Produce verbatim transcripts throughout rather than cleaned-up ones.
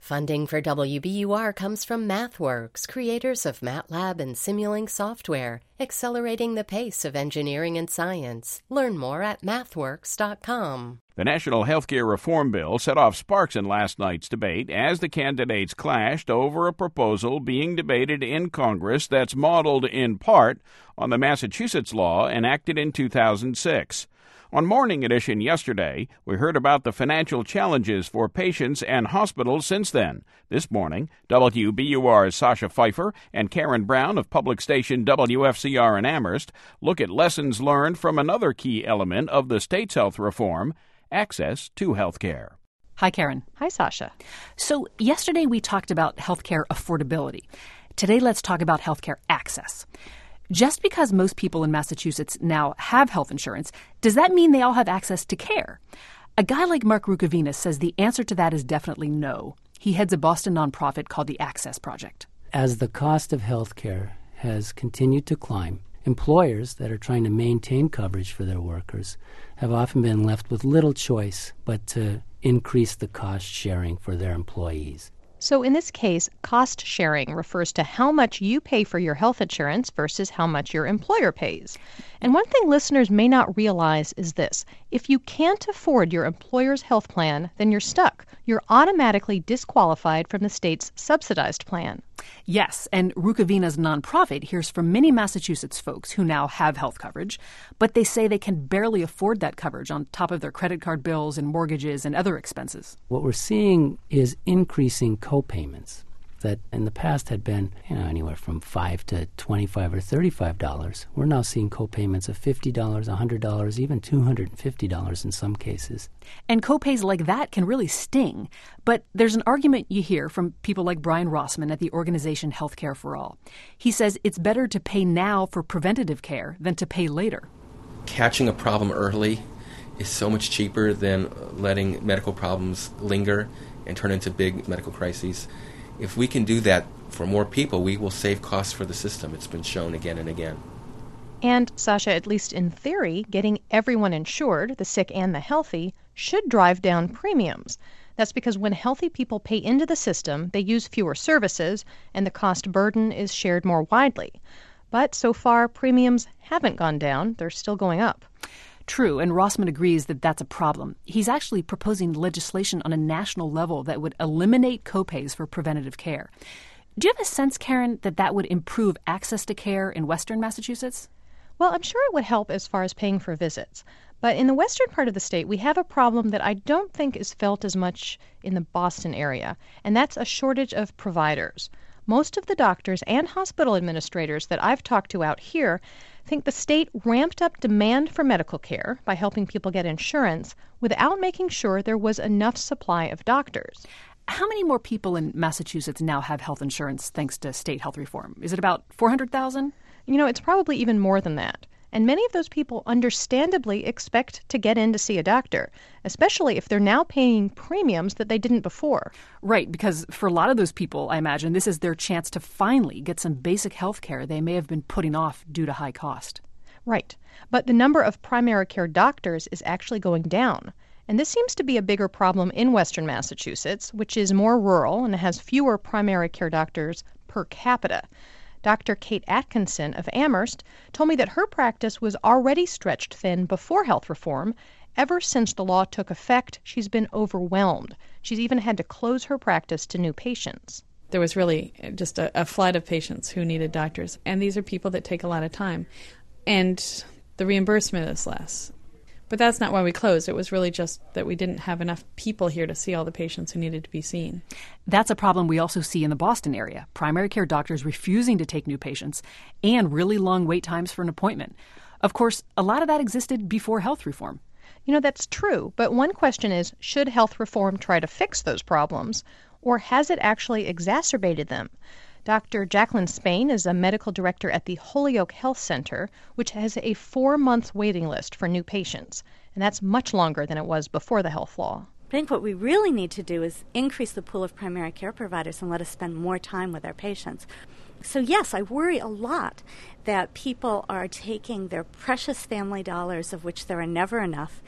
Funding for W B U R comes from MathWorks, creators of MATLAB and Simulink software, accelerating the pace of engineering and science. Learn more at mathworks dot com. The National Healthcare Reform Bill set off sparks in last night's debate as the candidates clashed over a proposal being debated in Congress that's modeled in part on the Massachusetts law enacted in two thousand six. On Morning Edition yesterday, we heard about the financial challenges for patients and hospitals since then. This morning, W B U R's Sasha Pfeiffer and Karen Brown of public station W F C R in Amherst look at lessons learned from another key element of the state's health reform, access to health care. Hi, Karen. Hi, Sasha. So yesterday we talked about healthcare affordability. Today let's talk about healthcare access. Just because most people in Massachusetts now have health insurance, does that mean they all have access to care? A guy like Mark Rukavinas says the answer to that is definitely no. He heads a Boston nonprofit called the Access Project. As the cost of health care has continued to climb, employers that are trying to maintain coverage for their workers have often been left with little choice but to increase the cost sharing for their employees. So in this case, cost sharing refers to how much you pay for your health insurance versus how much your employer pays. And one thing listeners may not realize is this. If you can't afford your employer's health plan, then you're stuck. You're automatically disqualified from the state's subsidized plan. Yes, and Rukavinas' nonprofit hears from many Massachusetts folks who now have health coverage, but they say they can barely afford that coverage on top of their credit card bills and mortgages and other expenses. What we're seeing is increasing co-payments that in the past had been, you know, anywhere from five to twenty-five or thirty-five dollars. We're now seeing co-payments of fifty dollars, one hundred dollars, even two hundred fifty dollars in some cases. And co-pays like that can really sting. But there's an argument you hear from people like Brian Rossman at the organization Healthcare for All. He says it's better to pay now for preventative care than to pay later. Catching a problem early is so much cheaper than letting medical problems linger and turn into big medical crises. If we can do that for more people, we will save costs for the system. It's been shown again and again. And, Sasha, at least in theory, getting everyone insured, the sick and the healthy, should drive down premiums. That's because when healthy people pay into the system, they use fewer services, and the cost burden is shared more widely. But so far, premiums haven't gone down. They're still going up. True, and Rossman agrees that that's a problem. He's actually proposing legislation on a national level that would eliminate copays for preventative care. Do you have a sense, Karen, that that would improve access to care in western Massachusetts? Well, I'm sure it would help as far as paying for visits. But in the western part of the state, we have a problem that I don't think is felt as much in the Boston area, and that's a shortage of providers. Most of the doctors and hospital administrators that I've talked to out here think the state ramped up demand for medical care by helping people get insurance without making sure there was enough supply of doctors. How many more people in Massachusetts now have health insurance thanks to state health reform? Is it about four hundred thousand? You know, it's probably even more than that. And many of those people understandably expect to get in to see a doctor, especially if they're now paying premiums that they didn't before. Right, because for a lot of those people, I imagine, this is their chance to finally get some basic health care they may have been putting off due to high cost. Right. But the number of primary care doctors is actually going down. And this seems to be a bigger problem in western Massachusetts, which is more rural and has fewer primary care doctors per capita. Doctor Kate Atkinson of Amherst told me that her practice was already stretched thin before health reform. Ever since the law took effect, she's been overwhelmed. She's even had to close her practice to new patients. There was really just a, a flood of patients who needed doctors, and these are people that take a lot of time. And the reimbursement is less. But that's not why we closed. It was really just that we didn't have enough people here to see all the patients who needed to be seen. That's a problem we also see in the Boston area. Primary care doctors refusing to take new patients and really long wait times for an appointment. Of course, a lot of that existed before health reform. You know, that's true. But one question is, should health reform try to fix those problems, or has it actually exacerbated them? Doctor Jacqueline Spain is a medical director at the Holyoke Health Center, which has a four-month waiting list for new patients. And that's much longer than it was before the health law. I think what we really need to do is increase the pool of primary care providers and let us spend more time with our patients. So yes, I worry a lot that people are taking their precious family dollars, of which there are never enough,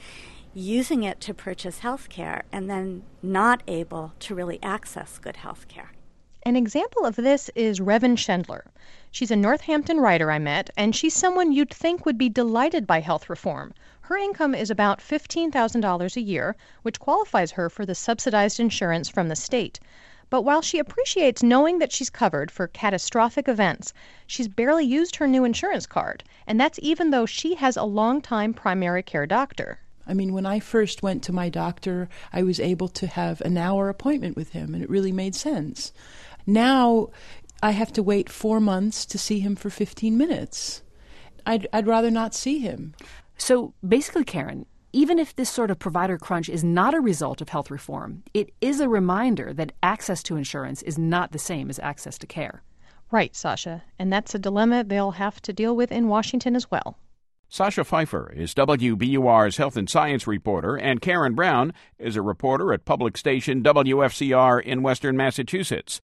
using it to purchase health care and then not able to really access good health care. An example of this is Revan Schendler. She's a Northampton writer I met, and she's someone you'd think would be delighted by health reform. Her income is about fifteen thousand dollars a year, which qualifies her for the subsidized insurance from the state. But while she appreciates knowing that she's covered for catastrophic events, she's barely used her new insurance card, and that's even though she has a long-time primary care doctor. I mean, when I first went to my doctor, I was able to have an hour appointment with him, and it really made sense. Now, I have to wait four months to see him for fifteen minutes. I'd, I'd rather not see him. So basically, Karen, even if this sort of provider crunch is not a result of health reform, it is a reminder that access to insurance is not the same as access to care. Right, Sasha. And that's a dilemma they'll have to deal with in Washington as well. Sasha Pfeiffer is W B U R's Health and Science reporter, and Karen Brown is a reporter at public station W F C R in Western Massachusetts.